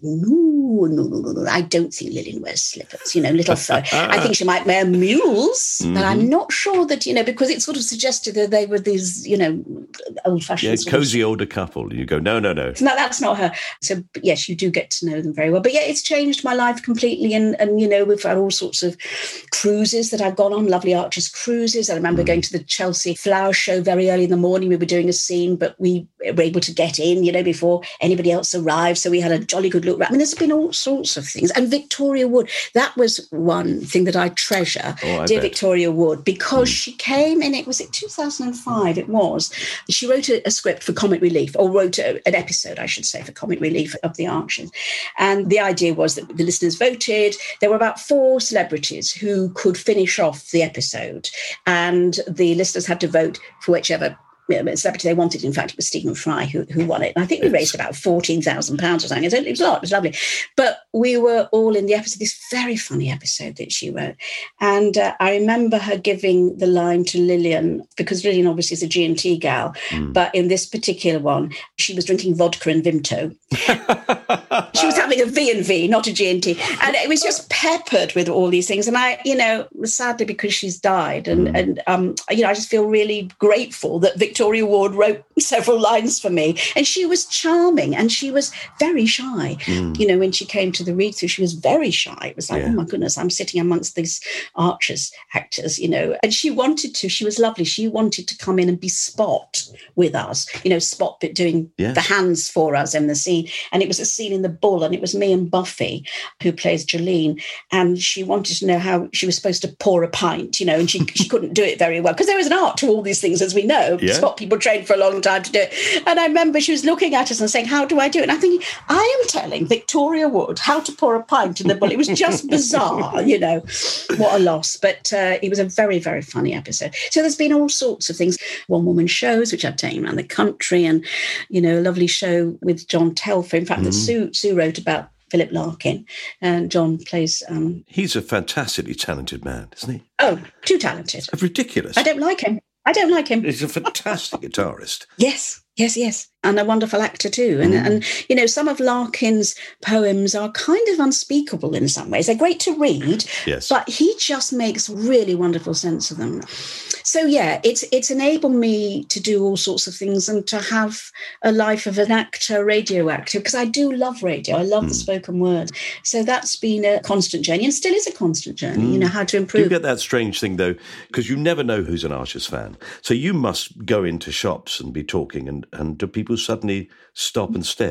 no, I don't think Lillian wears slippers, little fur. I think she might wear mules, but I'm not sure that, because it sort of suggested that they were these, old-fashioned... Yeah, cosy older couple. You go, no. No, that's not her. So, yes, you do get to know them very well. But yeah, it's changed my life completely. And we've had all sorts of cruises that I've gone on, lovely Archers cruises. I remember going to the Chelsea Flower Show very early in the morning. We were doing a scene, but we were able to get in, before anybody else arrived. So we had a jolly good look. I mean, there's been all sorts of things. And Victoria Wood, that was one thing that I treasure, dear Victoria Wood, because she came in, was it 2005? It was. She wrote a script for Comic Relief, or wrote an episode, I should say, for Comic Relief of The Archers. And the idea was that the listeners voted. There were about 4 celebrities who could finish off the episode. And the listeners had to vote for whichever celebrity they wanted. In fact, it was Stephen Fry who won it. And I think we raised about £14,000 or something. It was a lot. It was lovely. But we were all in the episode, this very funny episode that she wrote. And I remember her giving the line to Lillian, because Lillian obviously is a G&T gal. But in this particular one, she was drinking vodka and Vimto. She was having a V&V, not a G&T. And it was just peppered with all these things. And I, sadly, because she's died. And I just feel really grateful that Victoria Ward wrote several lines for me. And she was charming, and she was very shy. When she came to the read-through, she was very shy. It was like, oh my goodness, I'm sitting amongst these Archers actors, And she wanted to, she was lovely. She wanted to come in and be Spot with us, Spot doing the hands for us in the scene. And it was a scene in the Bull, and it was me and Buffy, who plays Jolene. And she wanted to know how she was supposed to pour a pint, and she couldn't do it very well, because there was an art to all these things, as we know. Spot people trained for a long time to do it. And I remember she was looking at us and saying, how do I do it? And I'm thinking, I am telling Victoria Wood how to pour a pint in the Bull. It was just bizarre, what a loss. But it was a very, very funny episode. So there's been all sorts of things. One-woman shows, which I've taken around the country, and, a lovely show with John Telfer. In fact, that Sue wrote about Philip Larkin, and John plays... He's a fantastically talented man, isn't he? Oh, too talented. Ridiculous. I don't like him. He's a fantastic guitarist. Yes. And a wonderful actor too. And some of Larkin's poems are kind of unspeakable in some ways. They're great to read, but he just makes really wonderful sense of them. So yeah, it's enabled me to do all sorts of things and to have a life of an actor, radio actor, because I do love radio. I love the spoken word. So that's been a constant journey, and still is a constant journey, how to improve. You get that strange thing though, because you never know who's an Archers fan. So you must go into shops and be talking, and do people suddenly stop and stare?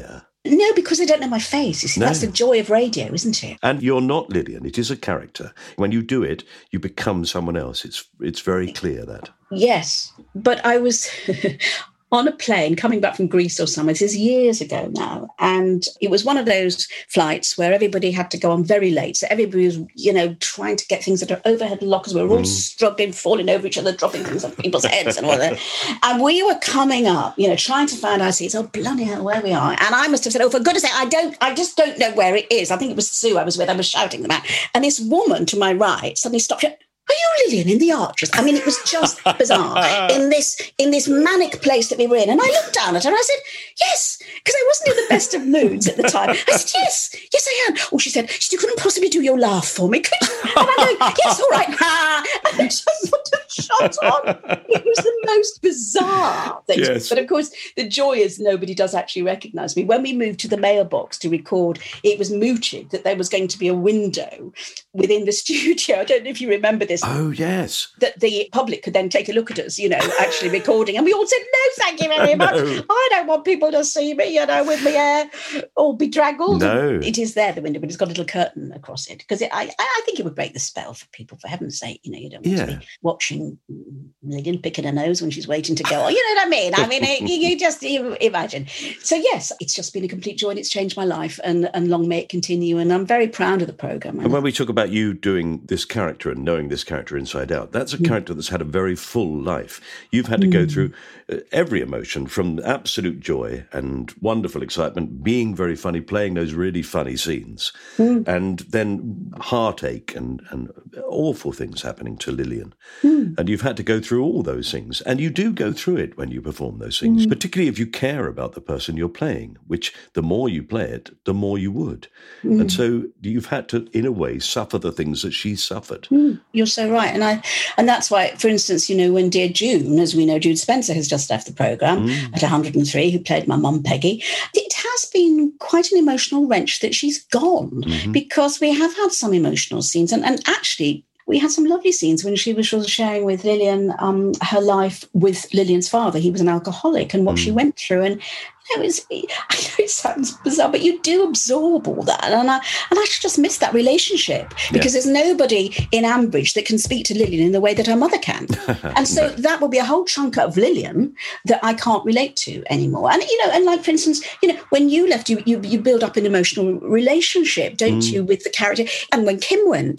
No, because they don't know my face. You see, that's the joy of radio, isn't it? And you're not Lillian. It is a character. When you do it, you become someone else. It's very clear that. Yes, but I was on a plane coming back from Greece or somewhere. This is years ago now. And it was one of those flights where everybody had to go on very late. So everybody was, trying to get things that are overhead lockers. We were all struggling, falling over each other, dropping things on people's heads and all that. And we were coming up, trying to find our seats. Oh, bloody hell, where we are. And I must have said, oh, for goodness sake, I just don't know where it is. I think it was Sue I was with. I was shouting them out. And this woman to my right suddenly stopped. Are you Lillian in the Archers? I mean, it was just bizarre in this manic place that we were in. And I looked down at her and I said, yes, because I wasn't in the best of moods at the time. I said, yes, I am. Oh, she said, you couldn't possibly do your laugh for me, could you? And I go, yes, all right. And I just sort of shut on. It was the most bizarre thing. Yes. But of course, the joy is nobody does actually recognise me. When we moved to the mailbox to record, it was mooted that there was going to be a window within the studio. I don't know if you remember this. Oh, yes. That the public could then take a look at us, actually recording. And we all said, no, thank you very much. No. I don't want people to see me, with my hair all bedraggled. No. It is there, the window, but it's got a little curtain across it. Because I think it would break the spell for people, for heaven's sake. You don't want to be watching Lillian picking her nose when she's waiting to go. You know what I mean? I mean, you just imagine. So, yes, it's just been a complete joy and it's changed my life and long may it continue. And I'm very proud of the programme. And when we talk about you doing this character and knowing this character inside out, that's a character that's had a very full life. You've had to go through every emotion, from absolute joy and wonderful excitement, being very funny, playing those really funny scenes, and then heartache and awful things happening to Lillian. And you've had to go through all those things. And you do go through it when you perform those things, particularly if you care about the person you're playing, which the more you play it, the more you would. And so you've had to, in a way, suffer the things that she suffered. You're so right. And that's why, for instance, when Dear June, as we know, Jude Spencer has just left the programme at 103, who played my mum, Peggy. It has been quite an emotional wrench that she's gone, because we have had some emotional scenes. And actually, we had some lovely scenes when she was sharing with Lillian her life with Lillian's father. He was an alcoholic and what she went through. And I know it sounds bizarre, but you do absorb all that. And I just miss that relationship because there's nobody in Ambridge that can speak to Lillian in the way that her mother can. And so that will be a whole chunk of Lillian that I can't relate to anymore. And, and like, for instance, when you left, you build up an emotional relationship, don't you, with the character. And when Kim went,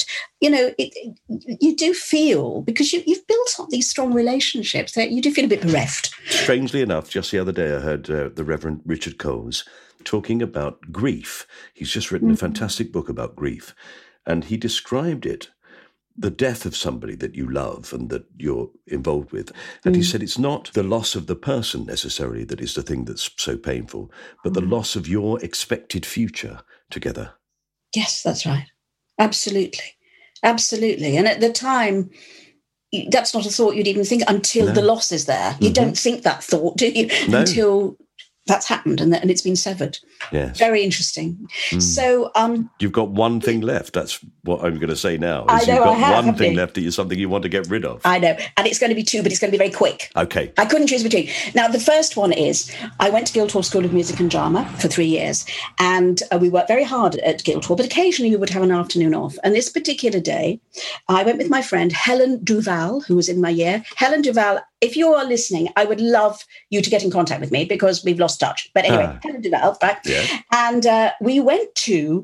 you do feel, because you've built up these strong relationships, that you do feel a bit bereft. Strangely enough, just the other day I heard the Reverend Richard Coles talking about grief. He's just written a fantastic book about grief, and he described it, the death of somebody that you love and that you're involved with. And he said it's not the loss of the person necessarily that is the thing that's so painful, but the loss of your expected future together. Yes, that's right. Absolutely. Absolutely. And at the time, that's not a thought you'd even think until the loss is there. You don't think that thought, do you? No. Until that's happened and it's been severed. Yes. Very interesting. So you've got one thing left. That's what I'm going to say now. You've got one thing left that is something you want to get rid of. I know. And it's going to be two, but it's going to be very quick. Okay. I couldn't choose between. Now, the first one is I went to Guildhall School of Music and Drama for 3 years, and we worked very hard at Guildhall, but occasionally we would have an afternoon off. And this particular day, I went with my friend Helen Duval, who was in my year. Helen Duval, if you are listening, I would love you to get in contact with me because we've lost touch. But anyway, Helen Duval, right? Yeah. And we went to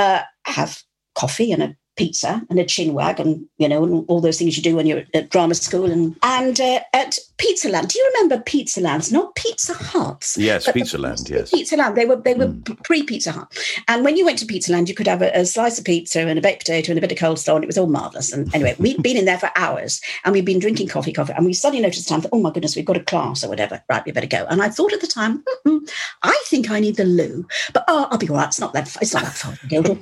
have coffee and a pizza and a chinwag and, and all those things you do when you're at drama school. And at Pizza Land. Do you remember Pizza Lands? Not Pizza Huts. Yes, Pizza Land, yes. Pizza Land. They were pre-Pizza Hut. And when you went to Pizza Land, you could have a slice of pizza and a baked potato and a bit of coleslaw, and it was all marvellous. And anyway, we'd been in there for hours and we'd been drinking coffee, and we suddenly noticed the time, oh my goodness, we've got a class or whatever. Right, we better go. And I thought at the time, I think I need the loo. But I'll be all right. It's not that far from Guildhall.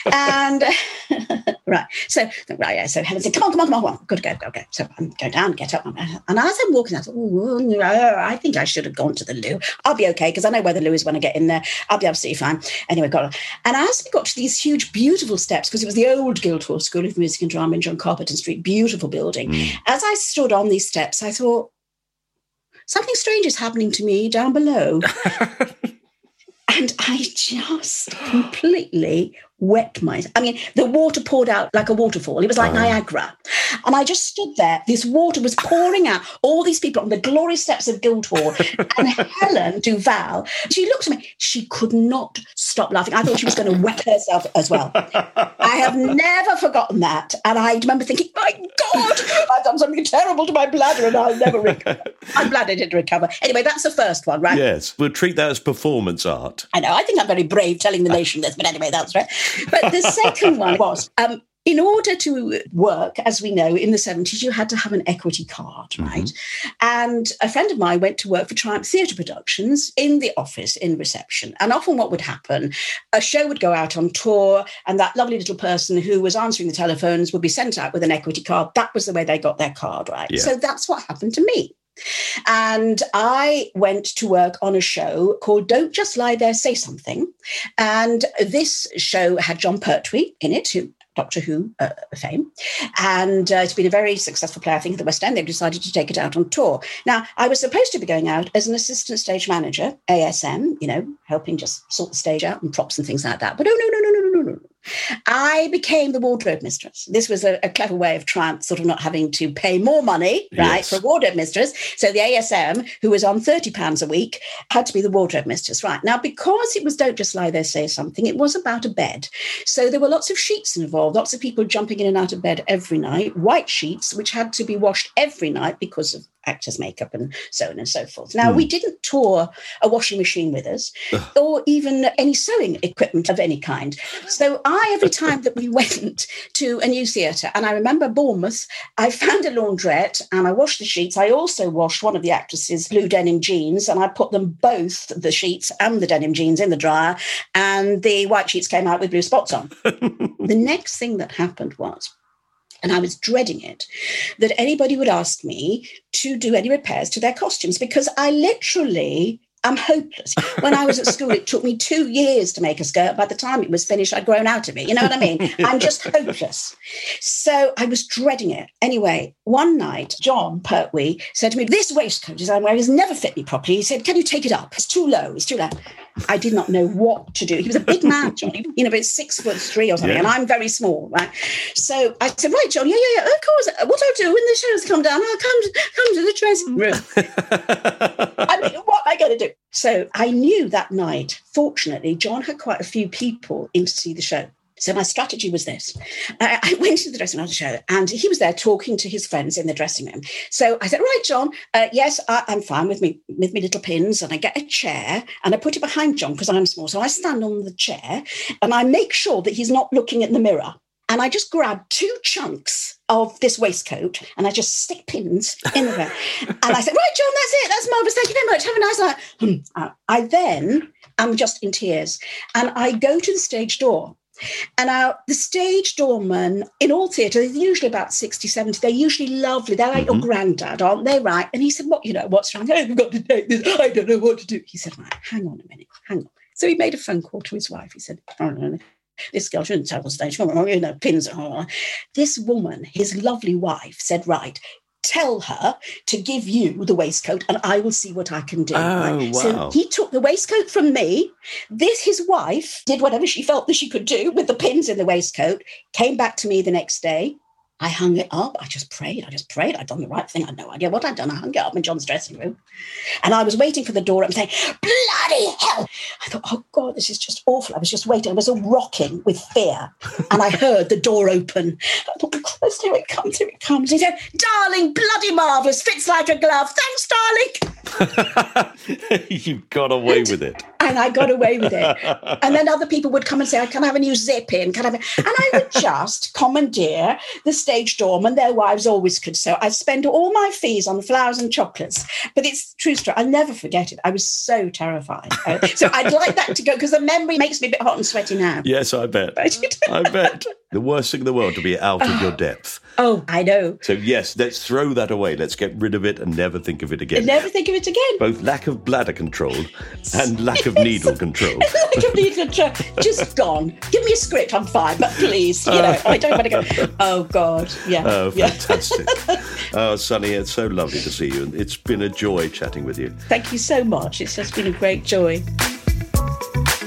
And right. So Helen said, come on. Got to go. So I'm going down, get up. And as I'm walking, I thought, I think I should have gone to the loo. I'll be okay, because I know where the loo is when I get in there. I'll be absolutely fine. Anyway, and as we got to these huge, beautiful steps, because it was the old Guildhall School of Music and Drama in John Carpenton Street, beautiful building. As I stood on these steps, I thought, something strange is happening to me down below. And And I just completely wet myself. I mean, the water poured out like a waterfall. It was like Niagara. And I just stood there. This water was pouring out. All these people on the glorious steps of Guildhall. And Helen Duval, she looked at me. She could not stop laughing. I thought she was going to wet herself as well. I have never forgotten that. And I remember thinking, my God, I've done something terrible to my bladder and I'll never recover. My bladder didn't recover. Anyway, that's the first one, right? Yes, we'll treat that as performance art. I know. I think I'm very brave telling the nation this. But anyway, that's right. But the second one was, in order to work, as we know, in the 70s, you had to have an equity card, right? And a friend of mine went to work for Triumph Theatre Productions in the office, in reception. And often what would happen, a show would go out on tour and that lovely little person who was answering the telephones would be sent out with an equity card. That was the way they got their card, right? Yeah. So that's what happened to me. And I went to work on a show called Don't Just Lie There, Say Something. And this show had John Pertwee in it, who Doctor Who fame. And it's been a very successful play, I think, at the West End. They've decided to take it out on tour. Now, I was supposed to be going out as an assistant stage manager, ASM, you know, helping just sort the stage out and props and things like that. But no. I became the wardrobe mistress. This was a clever way of Triumph sort of not having to pay more money, right, for a wardrobe mistress. So the ASM, who was on £30 a week, had to be the wardrobe mistress, right? Now, because it was Don't Just Lie There, Say Something, it was about a bed. So there were lots of sheets involved, lots of people jumping in and out of bed every night, white sheets, which had to be washed every night because of actors' makeup and so on and so forth. Now, we didn't tour a washing machine with us or even any sewing equipment of any kind. So every time that we went to a new theatre, and I remember Bournemouth, I found a laundrette and I washed the sheets. I also washed one of the actresses' blue denim jeans and I put them both, the sheets and the denim jeans, in the dryer, and the white sheets came out with blue spots on. The next thing that happened was, and I was dreading it, that anybody would ask me to do any repairs to their costumes, because I literally am hopeless. When I was at school, it took me 2 years to make a skirt. By the time it was finished, I'd grown out of it. You know what I mean? I'm just hopeless. So I was dreading it. Anyway, one night, John Pertwee said to me, this waistcoat I'm wearing has never fit me properly. He said, can you take it up? It's too low. It's too low. I did not know what to do. He was a big man, John, you know, about 6'3" or something, and I'm very small, right? So I said, right, John, yeah, of course. What I'll do when the shows come down, I'll come to the dressing room. I mean, what am I going to do? So I knew that night, fortunately, John had quite a few people in to see the show. So my strategy was this. I went to the dressing room of the show and he was there talking to his friends in the dressing room. So I said, right, John, yes, I'm fine with me little pins. And I get a chair and I put it behind John because I'm small. So I stand on the chair and I make sure that he's not looking at the mirror. And I just grab 2 chunks of this waistcoat and I just stick pins in there. And I said, right, John, that's it. That's marvellous. Thank you very much. Have a nice night. I then am just in tears and I go to the stage door. And the stage doorman in all theatre, they're usually about 60, 70. They're usually lovely. They're like your granddad, aren't they? Right. And he said, what's wrong? I've got to take this. I don't know what to do. He said, right, hang on a minute. Hang on. So he made a phone call to his wife. He said, oh, this girl shouldn't tell the stage. Pins. This woman, his lovely wife, said, right, tell her to give you the waistcoat and I will see what I can do. Right? Wow. So he took the waistcoat from me. His wife did whatever she felt that she could do with the pins in the waistcoat, came back to me the next day. I hung it up. I just prayed. I'd done the right thing. I had no idea what I'd done. I hung it up in John's dressing room. And I was waiting for the door. I'm saying, bloody hell. I thought, oh, God, this is just awful. I was just waiting. I was all rocking with fear. And I heard the door open. I thought, oh, Christ, here it comes. He said, darling, bloody marvellous. Fits like a glove. Thanks, darling. You got away with it. And I got away with it. And then other people would come and say, can I have a new zip in? And I would just commandeer the stage doorman. Their wives always could sew. I'd spend all my fees on flowers and chocolates. But it's true story. I'll never forget it. I was so terrified. So I'd like that to go, because the memory makes me a bit hot and sweaty now. Yes, I bet. I bet. The worst thing in the world to be out of your depth. Oh, I know. So yes, let's throw that away. Let's get rid of it and never think of it again. Never think of it again. Both lack of bladder control and lack of needle control. Lack of needle control. Just gone. Give me a script, I'm fine, but please, I don't want to go. Oh, God. Yeah. Oh, fantastic. Oh, Sunny, it's so lovely to see you. And it's been a joy chatting with you. Thank you so much. It's just been a great joy.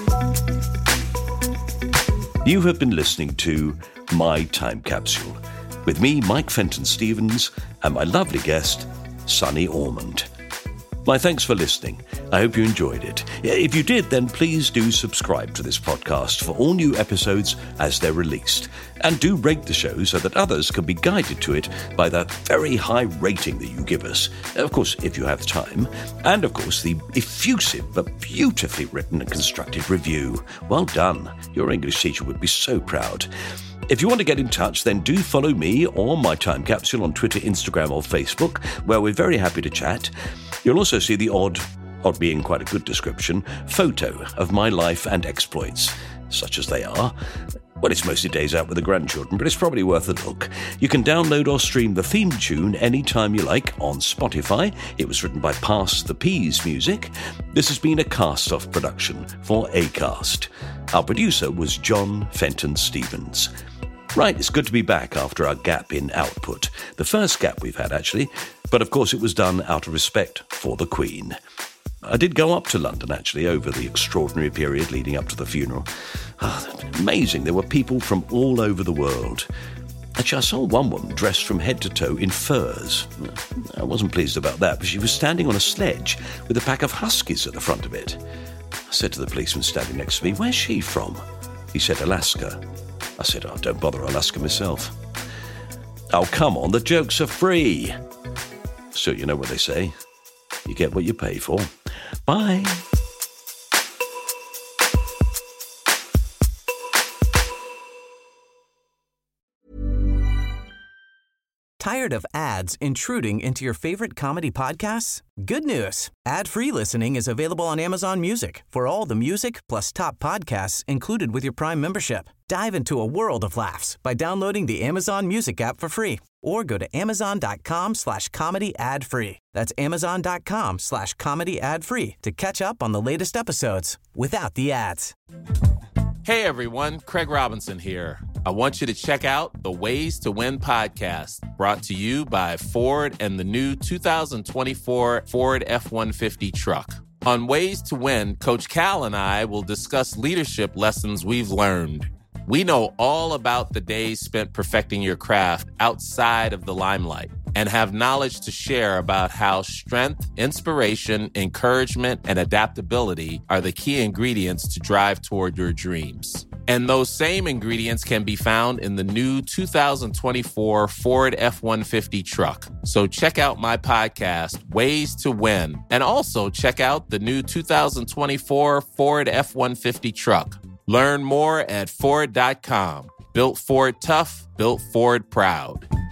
You have been listening to My Time Capsule with me, Mike Fenton Stevens, and my lovely guest, Sonny Ormond. My thanks for listening. I hope you enjoyed it. If you did, then please do subscribe to this podcast for all new episodes as they're released. And do rate the show so that others can be guided to it by that very high rating that you give us. Of course, if you have time. And of course, the effusive but beautifully written and constructed review. Well done. Your English teacher would be so proud. If you want to get in touch, then do follow me or My Time Capsule on Twitter, Instagram or Facebook, where we're very happy to chat. You'll also see the odd being quite a good description, photo of my life and exploits, such as they are. Well, it's mostly days out with the grandchildren, but it's probably worth a look. You can download or stream the theme tune anytime you like on Spotify. It was written by Pass the Peas Music. This has been a cast-off production for Acast. Our producer was John Fenton Stevens. Right, it's good to be back after our gap in output. The first gap we've had, actually, but of course it was done out of respect for the Queen. I did go up to London, actually, over the extraordinary period leading up to the funeral. Amazing. There were people from all over the world. Actually, I saw one woman dressed from head to toe in furs. I wasn't pleased about that, but she was standing on a sledge with a pack of huskies at the front of it. I said to the policeman standing next to me, "Where's she from?" He said, "Alaska." I said, "Oh, don't bother Alaska myself." "Oh, come on, the jokes are free." So you know what they say. You get what you pay for. Bye. Tired of ads intruding into your favorite comedy podcasts? Good news. Ad-free listening is available on Amazon Music for all the music plus top podcasts included with your Prime membership. Dive into a world of laughs by downloading the Amazon Music app for free or go to amazon.com/comedy ad-free. That's amazon.com/comedy ad-free to catch up on the latest episodes without the ads. Hey everyone, Craig Robinson here. I want you to check out the Ways to Win podcast, brought to you by Ford and the new 2024 Ford F-150 truck. On Ways to Win, Coach Cal and I will discuss leadership lessons we've learned. We know all about the days spent perfecting your craft outside of the limelight and have knowledge to share about how strength, inspiration, encouragement, and adaptability are the key ingredients to drive toward your dreams. And those same ingredients can be found in the new 2024 Ford F-150 truck. So check out my podcast, Ways to Win, and also check out the new 2024 Ford F-150 truck. Learn more at Ford.com. Built Ford tough, built Ford proud.